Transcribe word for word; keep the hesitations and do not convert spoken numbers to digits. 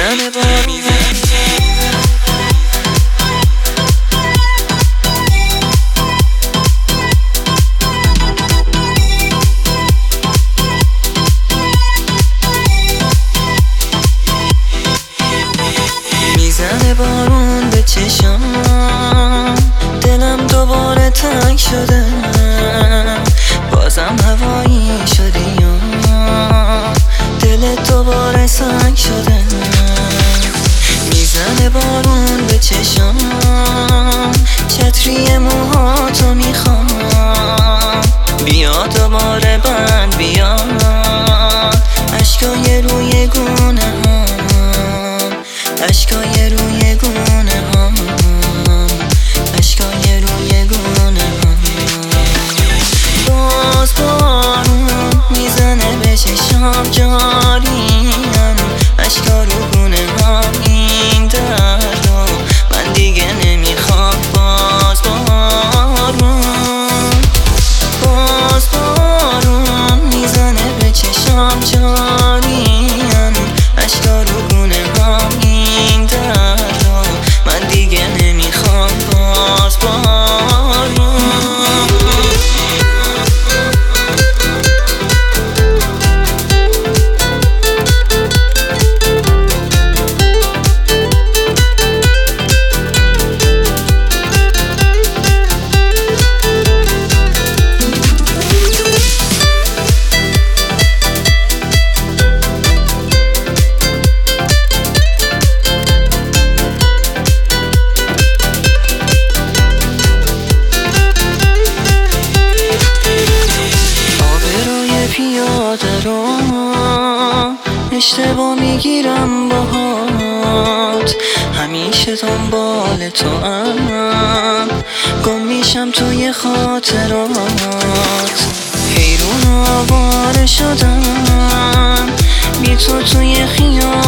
میزنه بارون میزنه بارون به چشام، دلم دوباره تنگ شده، بازم هوایی شدی یا دلت دوباره سنگ شده. میزنه بارون به چشام، چتری موهاتو میخوام، بیا دوباره بند بیا، اشکای روی گونه هم، اشکای روی گونه هم، اشکای روی گونه هم. باز بارون میزنه به چشام، جاریم اشکا رو گونه هم، این درد رو من دیگه نمیخوام. باز بارون باز بارون میزنه به چشام، جاریم اشکا رو گونه هم، این درد رو من دیگه نمیخوام. باز بارون پیاده رو اشتباه میگیرم باهات، همیشه دنبال تو ام، گم میشم توی خاطرات، حیرون و آواره شدم بی تو توی خیال